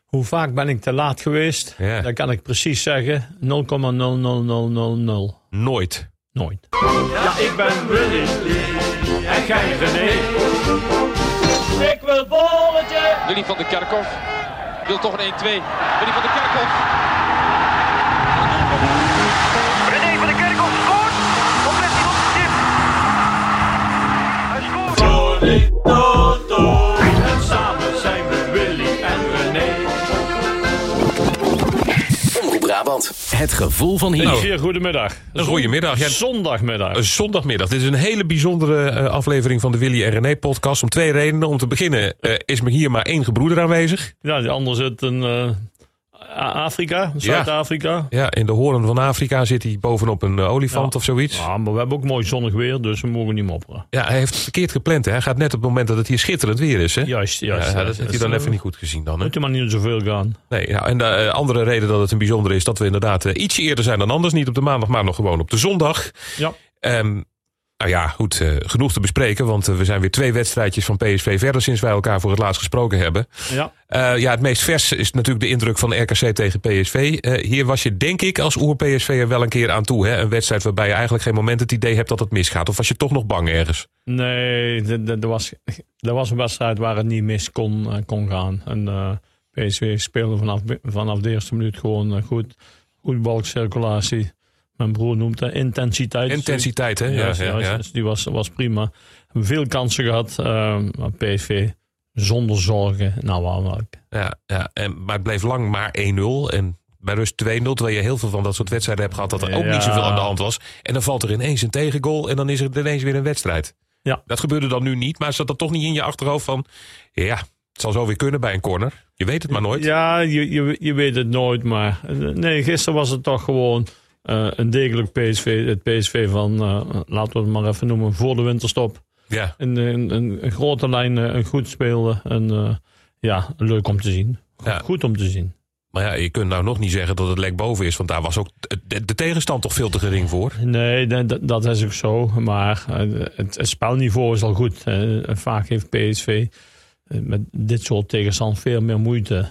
Hoe vaak ben ik te laat geweest? Ja. Dat kan ik precies zeggen. 0,00000. Nooit. Nooit. Ja, ik ben Willy en gij René. Ik wil bolletje. Willy van der Kerkhof wil toch een 1-2. Willy van der Kerkhof. René van der Kerkhof scoort. Of let hij op de stip? Hij scoort. En samen zijn we Willy en René. Omroep Brabant. Het gevoel van hier. Zeer goedemiddag. Een goedemiddag. Ja, Zondagmiddag. zondagmiddag. Dit is een hele bijzondere aflevering van de Willy en René podcast. Om 2 redenen. Om te beginnen is me hier maar 1 gebroeder aanwezig. Ja, die ander zit in Afrika, Zuid-Afrika. Ja, in de hoorn van Afrika zit hij bovenop een olifant of zoiets. Ja, maar we hebben ook mooi zonnig weer, dus we mogen niet mopperen. Ja, hij heeft het verkeerd gepland. Hè? Hij gaat net op het moment dat het hier schitterend weer is. Hè? Juist. Ja, dat heeft hij dan even niet goed gezien dan. Hè? Moet je maar niet zoveel gaan. Nee, nou, en de andere reden dat het een bijzonder is, dat we inderdaad ietsje eerder zijn dan anders. Niet op de maandag, maar nog gewoon op de zondag. Ja. Nou ja, goed, genoeg te bespreken. Want we zijn weer 2 wedstrijdjes van PSV verder sinds wij elkaar voor het laatst gesproken hebben. Ja. Het meest vers is natuurlijk de indruk van RKC tegen PSV. Hier was je denk ik als oer-PSV'er wel een keer aan toe. Hè? Een wedstrijd waarbij je eigenlijk geen moment het idee hebt dat het misgaat. Of was je toch nog bang ergens? Nee, er was een wedstrijd waar het niet mis kon gaan. En PSV speelde vanaf de eerste minuut gewoon goed. Goede balcirculatie. Mijn broer noemt dat intensiteit. Intensiteit, hè? Ja. Dus die was prima. Veel kansen gehad. Maar PSV zonder zorgen. Nou, waarom? Ja, maar het bleef lang maar 1-0. En bij rust 2-0. Terwijl je heel veel van dat soort wedstrijden hebt gehad dat er ook niet zoveel aan de hand was. En dan valt er ineens een tegengoal. En dan is er ineens weer een wedstrijd. Ja. Dat gebeurde dan nu niet. Maar zat dat toch niet in je achterhoofd van... Ja, het zal zo weer kunnen bij een corner. Je weet het maar nooit. Ja, je weet het nooit. Maar nee, gisteren was het toch gewoon... een degelijk PSV, het PSV van, laten we het maar even noemen, voor de winterstop. Ja. Een grote lijn goed speelde. En leuk om te zien. Goed om te zien. Maar ja, je kunt nou nog niet zeggen dat het lek boven is. Want daar was ook de tegenstand toch veel te gering voor. Nee, dat is ook zo. Maar het spelniveau is al goed. Vaak heeft PSV... met dit soort tegenstand veel meer moeite.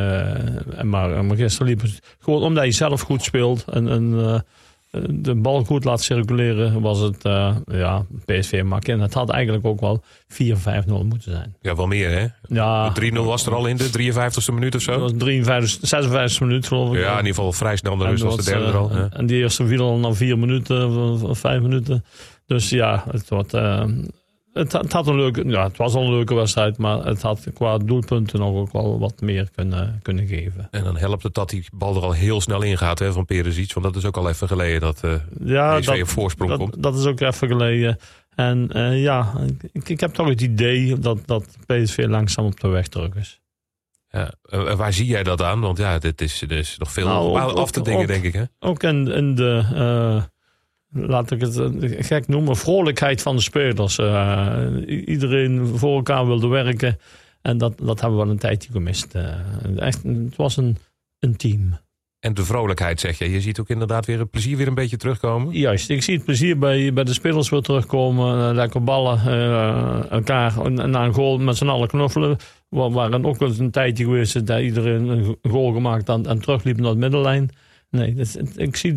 Maar gisteren liep het gewoon omdat je zelf goed speelt en de bal goed laat circuleren, was het PSV makkelijk. En het had eigenlijk ook wel 4-5-0 moeten zijn. Ja, wel meer hè? Ja, 3-0 was er al in de 53e minuut of zo. Dat was 56e minuut geloof ik. Ja, in ieder geval vrij snel de rust was de derde er al. Ja. En die eerste viel al na 4 minuten of 5 minuten. Dus ja, het wordt... Het was al een leuke wedstrijd, maar het had qua doelpunten nog ook wel wat meer kunnen geven. En dan helpt het dat die bal er al heel snel in gaat van Perisic. Want dat is ook al even geleden dat PSV op voorsprong komt. Dat is ook even geleden. En ik heb toch het idee dat PSV langzaam op de weg terug is. Ja, waar zie jij dat aan? Want ja, dit is nog veel af te dingen, denk ik. Hè? Ook in de... laat ik het gek noemen, vrolijkheid van de spelers. Iedereen voor elkaar wilde werken. En dat hebben we wel een tijdje gemist. Echt, het was een team. En de vrolijkheid zeg je. Je ziet ook inderdaad weer het plezier weer een beetje terugkomen. Juist, ik zie het plezier bij de spelers weer terugkomen. Lekker ballen. Elkaar na een goal met z'n allen knuffelen. We waren ook eens een tijdje geweest dat iedereen een goal gemaakt en terugliep naar de middenlijn. Nee, ik zie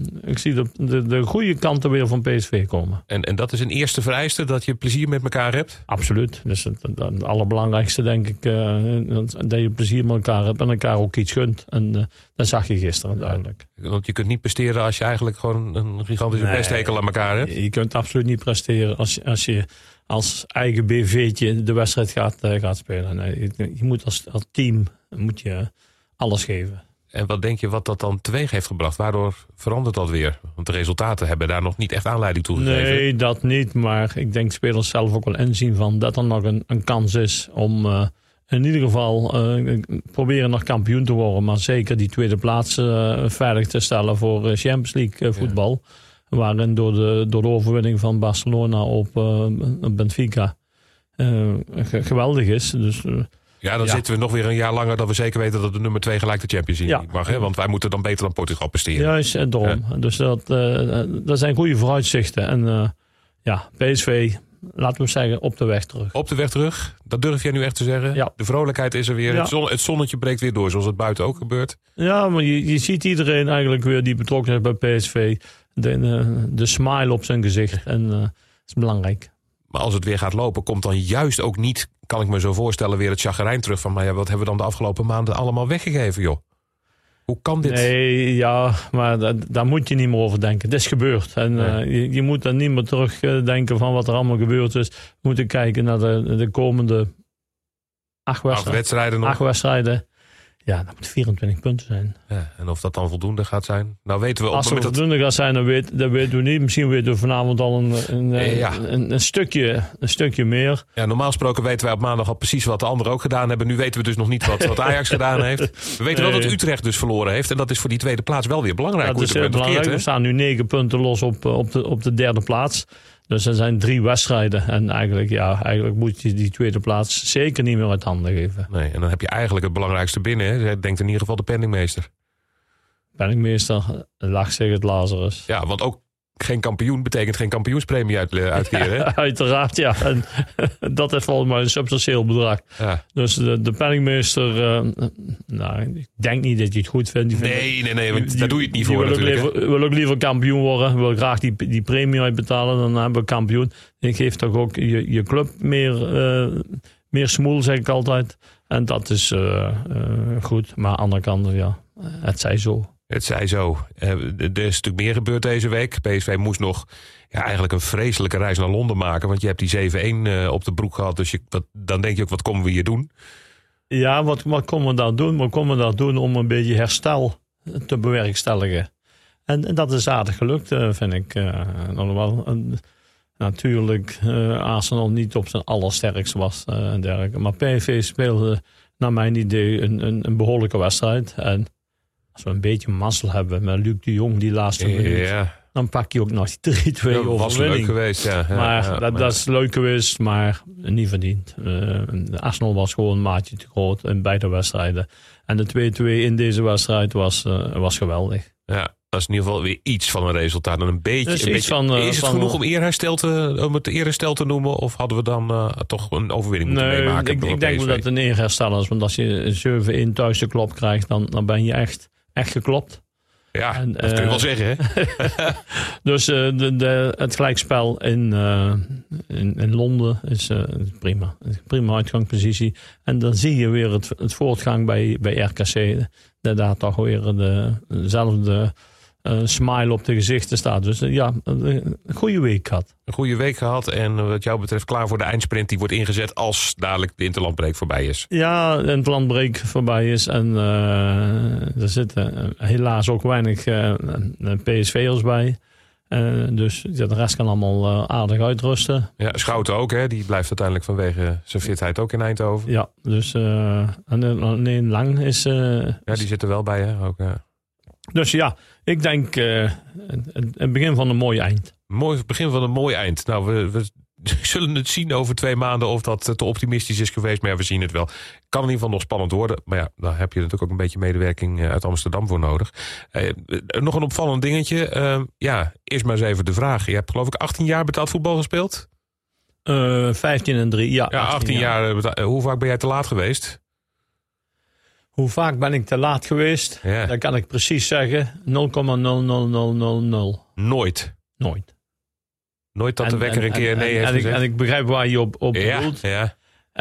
de goede kanten weer van PSV komen. En dat is een eerste vereiste, dat je plezier met elkaar hebt? Absoluut. Dus het allerbelangrijkste denk ik, dat je plezier met elkaar hebt en elkaar ook iets gunt. En dat zag je gisteren duidelijk. Want je kunt niet presteren als je eigenlijk gewoon een gigantische pesthekel aan elkaar hebt? Je kunt absoluut niet presteren als je als eigen BV'tje de wedstrijd gaat spelen. Nee, je moet als team moet je alles geven. En wat denk je wat dat dan teweeg heeft gebracht? Waardoor verandert dat weer? Want de resultaten hebben daar nog niet echt aanleiding toe gegeven. Nee, dat niet. Maar ik denk spelers zelf ook wel inzien van dat er nog een kans is om in ieder geval proberen nog kampioen te worden. Maar zeker die tweede plaats veilig te stellen voor Champions League voetbal. Ja. Waarin door de overwinning van Barcelona op Benfica geweldig is. Dus... dan zitten we nog weer een jaar langer dat we zeker weten dat de nummer 2 gelijk de Champions League niet mag. Hè? Want wij moeten dan beter dan Portugal presteren. Juist, en daarom. Ja. Dus dat zijn goede vooruitzichten. En PSV laten we zeggen, op de weg terug. Op de weg terug? Dat durf jij nu echt te zeggen? Ja. De vrolijkheid is er weer. Ja. Het zonnetje breekt weer door, zoals het buiten ook gebeurt. Ja, maar je ziet iedereen eigenlijk weer die betrokken is bij PSV. De smile op zijn gezicht. En dat is belangrijk. Maar als het weer gaat lopen, komt dan juist ook niet, kan ik me zo voorstellen, weer het chagrijn terug van, maar ja, wat hebben we dan de afgelopen maanden allemaal weggegeven, joh? Hoe kan dit? Nee, ja, maar daar moet je niet meer over denken. Het is gebeurd. En je moet dan niet meer terugdenken van wat er allemaal gebeurd is. We moeten kijken naar de komende 8 wedstrijden nog. 8 wedstrijden. Ja, dat moet 24 punten zijn. Ja, en of dat dan voldoende gaat zijn? Nou weten we op Als het het moment voldoende gaat zijn, dat weten we niet. Misschien weten we vanavond al een stukje meer. Ja, normaal gesproken weten wij op maandag al precies wat de anderen ook gedaan hebben. Nu weten we dus nog niet wat Ajax gedaan heeft. We weten wel dat Utrecht dus verloren heeft. En dat is voor die tweede plaats wel weer belangrijk. Dat is heel belangrijk. We staan nu 9 punten los op de derde plaats. Dus er zijn 3 wedstrijden. En eigenlijk moet je die tweede plaats zeker niet meer uit handen geven. Nee, en dan heb je eigenlijk het belangrijkste binnen. Hè? Denkt in ieder geval de penningmeester. Penningmeester, lag zich het Lazarus. Ja, want ook geen kampioen betekent geen kampioenspremie uitkeren. Hè? Uiteraard, ja. En dat is volgens mij een substantieel bedrag. Ja. Dus de penningmeester, ik denk niet dat je het goed vindt. Nee, want daar doe je het niet voor natuurlijk. Wil ook liever kampioen worden. Wil graag die premie uitbetalen. Dan hebben we kampioen. Je geeft toch ook je club meer smoel, zeg ik altijd. En dat is goed. Maar aan de andere kant, ja, het zij zo. Het zij zo. Er is natuurlijk meer gebeurd deze week. PSV moest nog eigenlijk een vreselijke reis naar Londen maken. Want je hebt die 7-1 op de broek gehad. Dus dan denk je ook, wat komen we hier doen? Ja, wat komen we daar doen? We komen daar doen om een beetje herstel te bewerkstelligen. En dat is aardig gelukt, vind ik. Natuurlijk Arsenal niet op zijn allersterkst was en dergelijke. Maar PSV speelde naar mijn idee een behoorlijke wedstrijd. En als we een beetje mazzel hebben met Luc de Jong die laatste minuut, dan pak je ook nog die 3-2 overwinning. Dat was leuk geweest, ja. Maar dat is leuk geweest, maar niet verdiend. Arsenal was gewoon een maatje te groot in beide wedstrijden. En de 2-2 in deze wedstrijd was geweldig. Ja. Dat is in ieder geval weer iets van een resultaat. En een beetje, is het genoeg om het eerherstel te noemen? Of hadden we dan toch een overwinning moeten meemaken? Ik denk wel dat het een eerherstel is. Want als je 7-1 thuis de klop krijgt, dan ben je echt geklopt. Ja, dat kun je wel zeggen, hè? Dus het gelijkspel in Londen is prima. Prima uitgangspositie. En dan zie je weer het voortgang bij RKC. Dat daar toch weer dezelfde smile op de gezichten staat. Dus een goede week gehad. Een goede week gehad en wat jou betreft klaar voor de eindsprint die wordt ingezet als dadelijk de interlandbreek voorbij is. Ja, de interlandbreek voorbij is en er zitten helaas ook weinig PSV'ers bij. Dus de rest kan allemaal aardig uitrusten. Ja, Schouten ook, hè? Die blijft uiteindelijk vanwege zijn fitheid ook in Eindhoven. Ja, dus alleen Lang is... die zit er wel bij, hè? Ook, Dus ja, ik denk het begin van een mooi eind. Het begin van een mooi eind. Nou, we zullen het zien over 2 maanden of dat te optimistisch is geweest. Maar ja, we zien het wel. Kan in ieder geval nog spannend worden. Maar ja, daar heb je natuurlijk ook een beetje medewerking uit Amsterdam voor nodig. Nog een opvallend dingetje. Eerst maar eens even de vraag. Je hebt geloof ik 18 jaar betaald voetbal gespeeld? 15 en 3, ja. 18 jaar. Hoe vaak ben jij te laat geweest? Hoe vaak ben ik te laat geweest? Ja. Dat kan ik precies zeggen. 0,00000. Nooit? Nooit. Nooit dat de wekker een keer nee heeft gezegd? En ik begrijp waar je op bedoelt. Ja.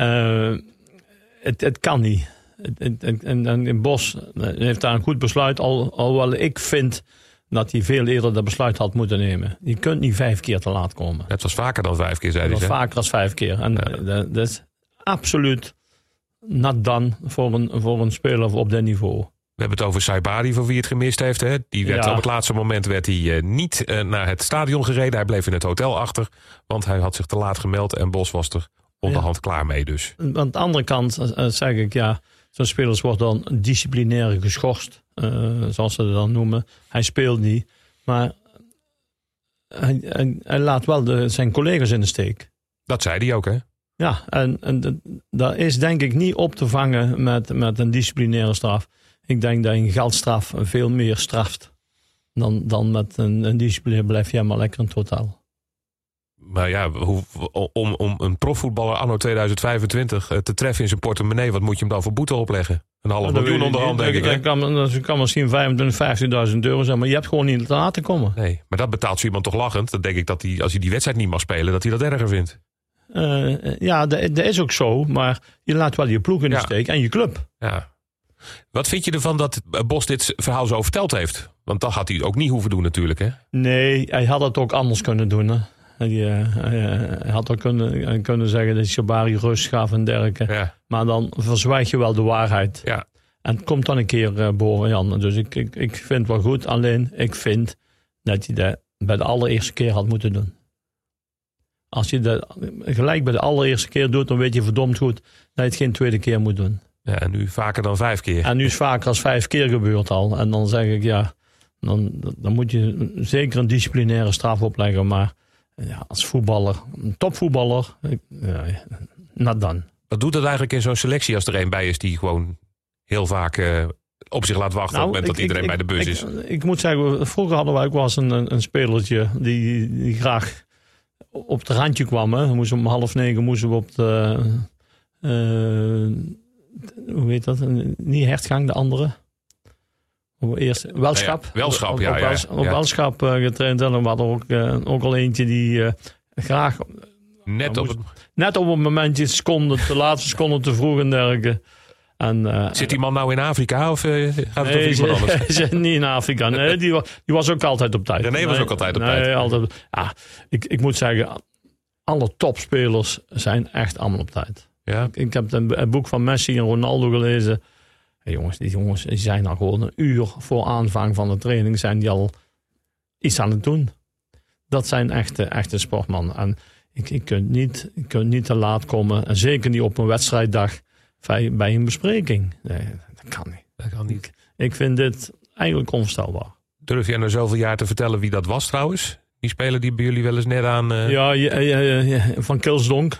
Het kan niet. En Bos heeft daar een goed besluit. Alhoewel ik vind dat hij veel eerder dat besluit had moeten nemen. Je kunt niet 5 keer te laat komen. Het was vaker dan 5 keer, zei hij. Het was vaker dan 5 keer. En dat is absoluut not done voor een speler op dat niveau. We hebben het over Saibari, voor wie het gemist heeft. Hè? Die werd op het laatste moment niet naar het stadion gereden. Hij bleef in het hotel achter, want hij had zich te laat gemeld. En Bos was er onderhand klaar mee dus. Aan de andere kant zeg ik, zo'n spelers wordt dan disciplinair geschorst. Zoals ze dat dan noemen. Hij speelt niet. Maar hij laat wel zijn collega's in de steek. Dat zei hij ook, hè? Ja, en dat is denk ik niet op te vangen met een disciplinaire straf. Ik denk dat een geldstraf veel meer straft dan met een disciplinaire blijf jij maar lekker in het hotel. Maar ja, om een profvoetballer anno 2025 te treffen in zijn portemonnee, wat moet je hem dan voor boete opleggen? $500.000 onderhand, denk ik. Dat kan misschien €25.000 zijn, maar je hebt gewoon niet te laten komen. Nee, maar dat betaalt zo iemand toch lachend. Dan denk ik dat hij, als hij die wedstrijd niet mag spelen, dat hij dat erger vindt. Dat is ook zo, maar je laat wel je ploeg in de steek en je club. Ja. Wat vind je ervan dat Bos dit verhaal zo verteld heeft? Want dat had hij ook niet hoeven doen natuurlijk, hè? Nee, hij had het ook anders kunnen doen, hè. Hij had ook kunnen zeggen dat Sabari rust gaf en dergelijke. Ja. Maar dan verzwijg je wel de waarheid. Ja. En het komt dan een keer boven, Jan. Dus ik vind het wel goed. Alleen, ik vind dat hij dat bij de allereerste keer had moeten doen. Als je dat gelijk bij de allereerste keer doet, dan weet je verdomd goed dat je het geen tweede keer moet doen. Ja, en nu vaker dan 5 keer. En nu is vaker als 5 keer gebeurd al. En dan zeg ik, dan moet je zeker een disciplinaire straf opleggen. Maar als voetballer, een topvoetballer, not done. Wat doet dat eigenlijk in zo'n selectie als er een bij is die gewoon heel vaak op zich laat wachten op het moment dat iedereen bij de bus is? Ik moet zeggen, vroeger hadden wij ook wel eens een spelertje die graag op het randje kwam. Hè. We moesten om 8:30 op de... hoe heet dat? Niet Hertgang, de andere. Eerst Welschap. Welschap, Op Welschap getraind. En dan hadden we ook al eentje die graag... Net op het momentje, de laatste seconde te vroeg en dergelijke. Zit die man nou in Afrika of gaat het over iemand anders? Hij zit niet in Afrika. Nee, die was ook altijd op tijd. René was ook altijd op tijd. Altijd. Ik moet zeggen, alle topspelers zijn echt allemaal op tijd. Ja. Ik heb een boek van Messi en Ronaldo gelezen. Hey die jongens die zijn al gewoon een uur voor aanvang van de training zijn die al iets aan het doen. Dat zijn echte sportmannen. En je kunt niet te laat komen. En zeker niet op een wedstrijddag bij een bespreking. Nee, dat kan niet. Ik vind dit eigenlijk onvoorstelbaar. Durf jij na zoveel jaar te vertellen wie dat was trouwens? Die speler die bij jullie wel eens net aan... van Kilsdonk.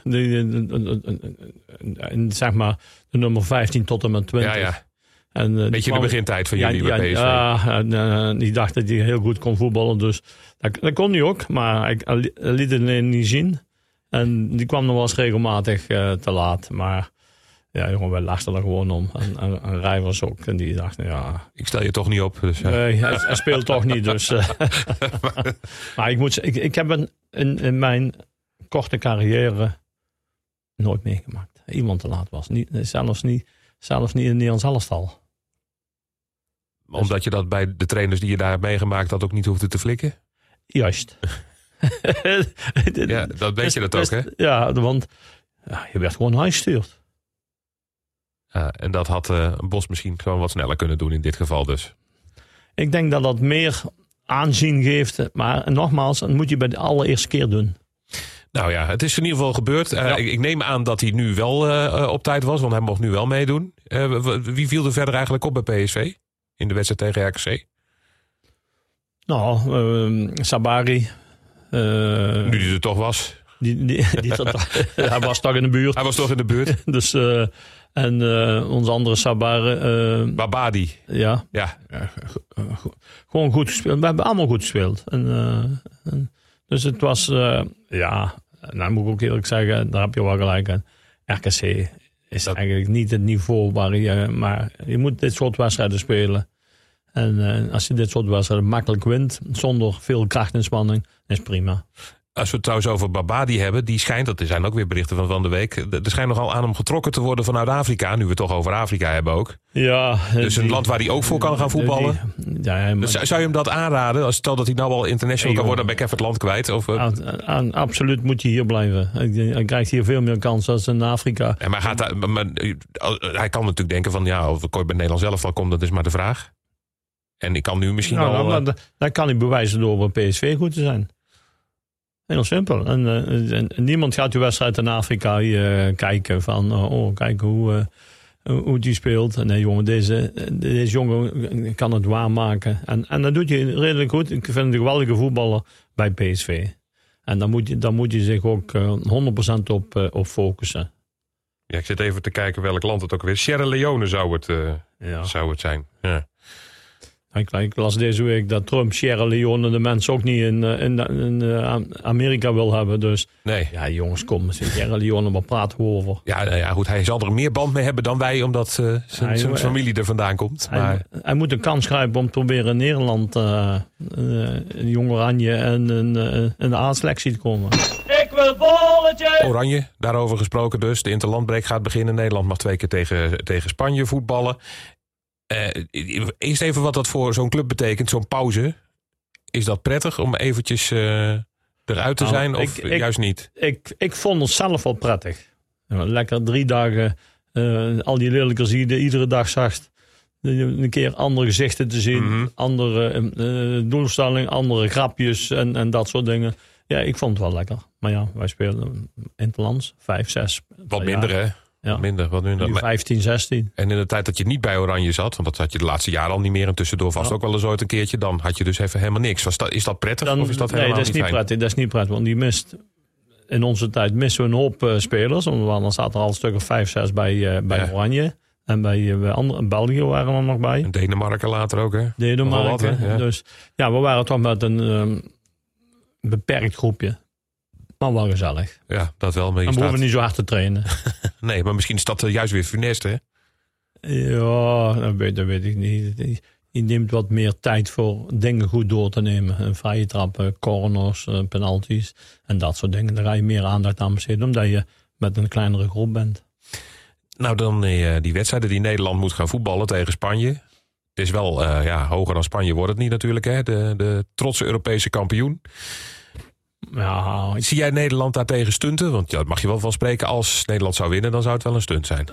Zeg maar de nummer 15 tot en met 20. Ja. En, beetje de begintijd van jullie bij PSV. Die dacht dat hij heel goed kon voetballen. Dus dat kon hij ook. Maar hij liet het niet zien. En die kwam nog wel eens regelmatig te laat. Maar ja, jongen, wij lachten er gewoon om. En Rijvers ook. En die dacht, ik stel je toch niet op. Dus, nee, hij speelt toch niet. Dus, maar ik moet zeggen, ik heb in mijn korte carrière nooit meegemaakt. Iemand te laat was. Zelfs niet in het Nederlands elftal. Omdat je dat bij de trainers die je daar hebt meegemaakt dat ook niet hoefde te flikken? Juist. Ja, dat weet je dat ook, hè? Ja, want je werd gewoon huisgestuurd. Ja, en dat had Bos misschien gewoon wat sneller kunnen doen in dit geval dus. Ik denk dat dat meer aanzien geeft. Maar nogmaals, dat moet je bij de allereerste keer doen. Nou ja, het is in ieder geval gebeurd. Ik neem aan dat hij nu wel op tijd was, want hij mocht nu wel meedoen. Wie viel er verder eigenlijk op bij PSV in de wedstrijd tegen RKC? Nou, Sabari. Nu die er toch was. Hij was toch in de buurt. Hij was toch in de buurt. Dus, onze andere Sabari. Babadi. Ja. Gewoon goed gespeeld. We hebben allemaal goed gespeeld. Dus het was, nou moet ik ook eerlijk zeggen, daar heb je wel gelijk aan. RKC is eigenlijk niet het niveau maar je moet dit soort wedstrijden spelen. En als je dit soort wedstrijden makkelijk wint, zonder veel krachtinspanning, is prima. Als we het trouwens over Babadi hebben, die schijnt, dat zijn ook weer berichten van de week, er schijnt nogal aan hem getrokken te worden vanuit Afrika, nu we het toch over Afrika hebben ook. Ja. Dus een land waar hij ook voor kan gaan voetballen. Dus zou je hem dat aanraden? Stel dat hij nou al international kan worden, dan ben ik even het land kwijt. Of, absoluut moet je hier blijven. Hij krijgt hier veel meer kansen dan in Afrika. Ja, maar hij kan natuurlijk denken van, of ik ooit bij Nederland zelf al kom, dat is maar de vraag. En ik kan nu misschien wel... Dat kan hij bewijzen door bij PSV goed te zijn. Heel simpel. En niemand gaat die wedstrijd in Afrika kijken van... kijk hoe die speelt. Nee jongen, deze jongen kan het waarmaken. En dat doet je redelijk goed. Ik vind het een geweldige voetballer bij PSV. En daar moet je zich ook 100% op focussen. Ja, ik zit even te kijken welk land het ook weer... Sierra Leone zou het zijn. Ja. Ik las deze week dat Trump Sierra Leone de mensen ook niet in Amerika wil hebben. Dus Nee. ja, jongens, kom, Sierra Leone, waar praten we over? Ja, goed, hij zal er meer band mee hebben dan wij, omdat zijn familie er vandaan komt. Maar Hij moet een kans grijpen om te proberen in Nederland een Jong Oranje en een A-selectie te komen. Ik wil bolletje! Oranje, daarover gesproken dus. De interlandbreak gaat beginnen. Nederland mag 2 keer tegen Spanje voetballen. Eerst even wat dat voor zo'n club betekent, zo'n pauze. Is dat prettig om eventjes eruit te zijn of juist niet? Ik vond het zelf wel prettig. Lekker 3 dagen, al die lelijkers die je iedere dag zag. Een keer andere gezichten te zien, andere doelstellingen, andere grapjes en dat soort dingen. Ja, ik vond het wel lekker. Maar ja, wij spelen interlands, 5, 6. Wat minder, hè? Ja. Wat minder. Nu 15, 16. En in de tijd dat je niet bij Oranje zat, want dat zat je de laatste jaren al niet meer en tussendoor vast ook wel eens ooit een keertje, dan had je dus even helemaal niks. Is dat prettig of is dat helemaal dat is niet fijn? prettig. Dat is niet prettig, want in onze tijd missen we een hoop spelers. Want dan staat er al een stuk of 5, 6 bij Oranje. En bij België waren we er nog bij. En Denemarken later ook, hè? Denemarken. Wat, hè? Ja. Dus ja, we waren toch met een beperkt groepje. Maar wel gezellig. Ja, dat wel. Maar Dan hoeven we niet zo hard te trainen. Nee, maar misschien is dat juist weer funest, hè? Ja, dat weet ik niet. Je neemt wat meer tijd voor dingen goed door te nemen. Vrije trappen, corners, penalties en dat soort dingen. Daar ga je meer aandacht aan besteden, omdat je met een kleinere groep bent. Nou, dan die wedstrijden die Nederland moet gaan voetballen tegen Spanje. Het is wel, hoger dan Spanje wordt het niet natuurlijk, hè? De trotse Europese kampioen. Ja, Zie jij Nederland daartegen stunten? Want ja, dat mag je wel van spreken. Als Nederland zou winnen, dan zou het wel een stunt zijn.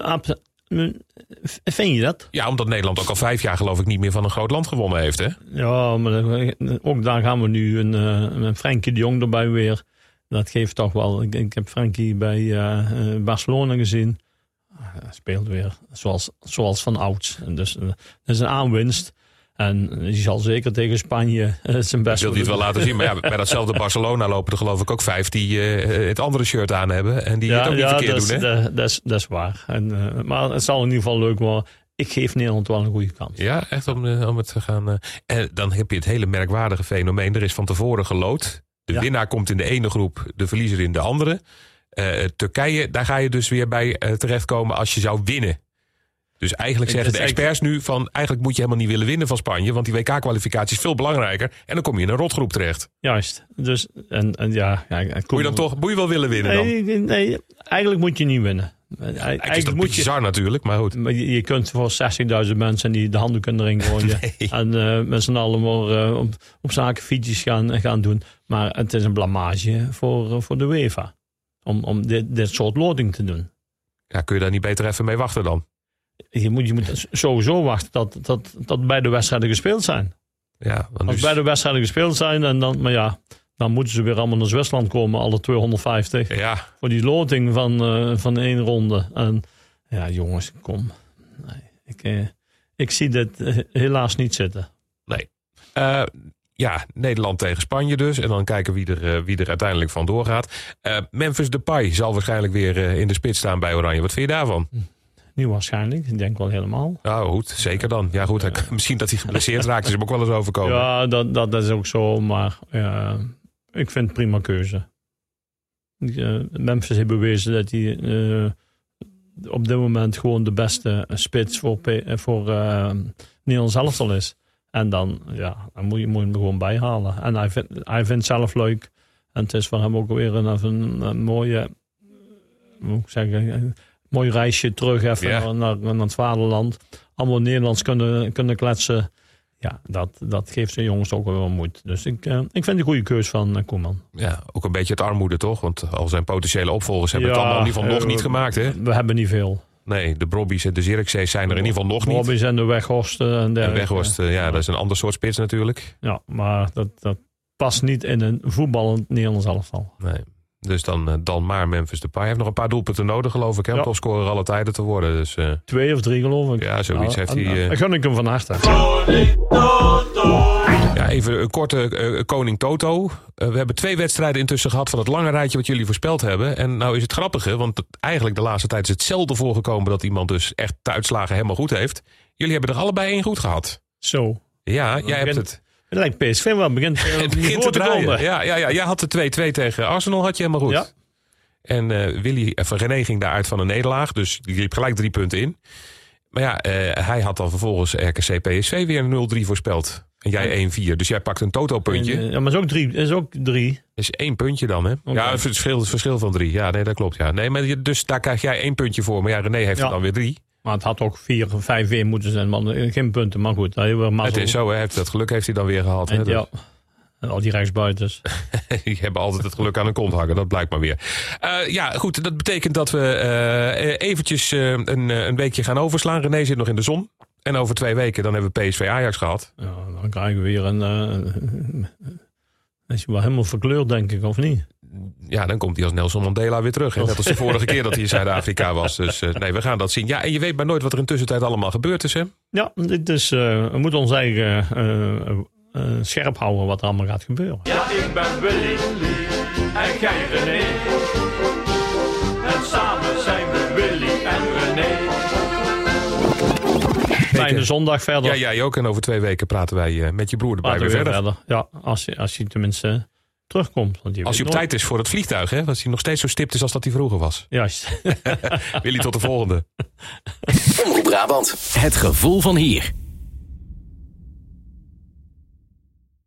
Vind je dat? Ja, omdat Nederland ook al 5 jaar geloof ik niet meer van een groot land gewonnen heeft, hè? Ja, maar ook daar gaan we nu een Frenkie de Jong erbij weer. Dat geeft toch wel. Ik heb Frenkie bij Barcelona gezien. Hij speelt weer zoals van ouds. Dus dat is een aanwinst. En die zal zeker tegen Spanje zijn best Wil hij het wel laten zien. Maar ja, bij datzelfde Barcelona lopen er geloof ik ook 5 die het andere shirt aan hebben. En die het ook niet verkeerd doen, hè? Dat is waar. Maar het zal in ieder geval leuk worden. Ik geef Nederland wel een goede kans. Ja, echt om het te gaan... En dan heb je het hele merkwaardige fenomeen. Er is van tevoren geloot. De winnaar komt in de ene groep, de verliezer in de andere. Turkije, daar ga je dus weer bij terechtkomen als je zou winnen. Dus eigenlijk zeggen de experts nu van... eigenlijk moet je helemaal niet willen winnen van Spanje... want die WK-kwalificatie is veel belangrijker... en dan kom je in een rotgroep terecht. Juist. Dus, moet je wel willen winnen dan? Nee, eigenlijk moet je niet winnen. Eigenlijk is dat bizar natuurlijk, maar goed. Je kunt voor 60.000 mensen die de handdoek erin gooien... en met z'n allen op zaken fietsjes gaan doen. Maar het is een blamage voor de UEFA... om dit soort loting te doen. Ja, kun je daar niet beter even mee wachten dan? Je moet sowieso wachten tot beide wedstrijden gespeeld zijn. Ja, als beide wedstrijden gespeeld zijn, dan moeten ze weer allemaal naar Zwitserland komen, alle 250. Ja. Voor die loting van 1 ronde. En ja, jongens, kom. Nee, ik zie dit helaas niet zitten. Nee. Nederland tegen Spanje dus. En dan kijken wie er uiteindelijk van doorgaat. Memphis Depay zal waarschijnlijk weer in de spits staan bij Oranje. Wat vind je daarvan? Nu waarschijnlijk. Ik denk wel helemaal. Ja, goed. Zeker dan. Ja, goed. Misschien dat hij geblesseerd raakt. Is hem ook wel eens overkomen. Ja, dat is ook zo. Maar ik vind het prima keuze. Memphis heeft bewezen dat hij op dit moment gewoon de beste spits voor Nederland elftal is. En dan moet je hem gewoon bijhalen. En hij vindt het zelf leuk. En het is voor hem ook weer een mooie... Hoe moet ik zeggen... mooi reisje terug even naar het vaderland. Allemaal Nederlands kunnen kletsen. Ja, dat geeft de jongens ook wel moed. Dus ik vind een goede keus van Koeman. Ja, ook een beetje het armoede toch? Want al zijn potentiële opvolgers hebben het allemaal in ieder geval nog niet gemaakt, hè? We hebben niet veel. Nee, de Brobby's en de Zirkzees zijn er in ieder geval nog niet. De Brobby's en de Weghorsten. En Weghorst, dat is een ander soort spits natuurlijk. Ja, maar dat past niet in een voetballend Nederlands elftal. Nee. Dus dan maar Memphis Depay. Hij heeft nog een paar doelpunten nodig, geloof ik. Om topscorer alle tijden te worden. Dus, 2 of 3, geloof ik. Ja, zoiets heeft hij. Dan gun ik hem van harte. Ja, even een korte Koning Toto. We hebben 2 wedstrijden intussen gehad van het lange rijtje wat jullie voorspeld hebben. En nou is het grappige, want eigenlijk de laatste tijd is het zelden voorgekomen dat iemand dus echt de uitslagen helemaal goed heeft. Jullie hebben er allebei 1 goed gehad. Zo. Ja, jij hebt het. Het lijkt PSV wel. Begint te draaien. Ja, jij had de 2-2 tegen Arsenal, had je helemaal goed. Ja. En René ging daaruit van een nederlaag. Dus die liep gelijk 3 punten in. Maar ja, hij had dan vervolgens RKC PSV weer een 0-3 voorspeld. En jij 1-4. Dus jij pakt een toto-puntje. Ja, maar is ook 3. Dat is 1 puntje dan, hè? Okay. Ja, het verschil van 3. Ja, nee, dat klopt. Ja. Nee, maar dus daar krijg jij 1 puntje voor. Maar ja, René heeft er dan weer 3. Maar het had ook 4 of 5 weer moeten zijn. Maar geen punten, maar goed. Het is zo, hè? Dat geluk heeft hij dan weer gehad. Hè? Ja. En al die rechtsbuiters. Die hebben altijd het geluk aan hun kont hangen. Dat blijkt maar weer. Ja, goed. Dat betekent dat we eventjes een weekje gaan overslaan. René zit nog in de zon. En over 2 weken dan hebben we PSV Ajax gehad. Ja, dan krijgen we weer is hij wel helemaal verkleurd, denk ik, of niet? Ja, dan komt hij als Nelson Mandela weer terug. Hè? Net als de vorige keer dat hij in Zuid-Afrika was. Dus nee, we gaan dat zien. Ja, en je weet maar nooit wat er in tussentijd allemaal gebeurd is, hè? Ja, dit is, we moeten ons eigen scherp houden wat er allemaal gaat gebeuren. Ja, ik ben Willy en jij René. En samen zijn we Willy en René. Fijne zondag verder. Ja, jij ook. En over 2 weken praten wij met je broer erbij weer verder. Ja, als je tenminste terugkomt. Want als hij op tijd is voor het vliegtuig, hè? Als hij nog steeds zo stipt is als dat hij vroeger was. Juist. Willy, tot de volgende. Omroep Brabant. Het gevoel van hier.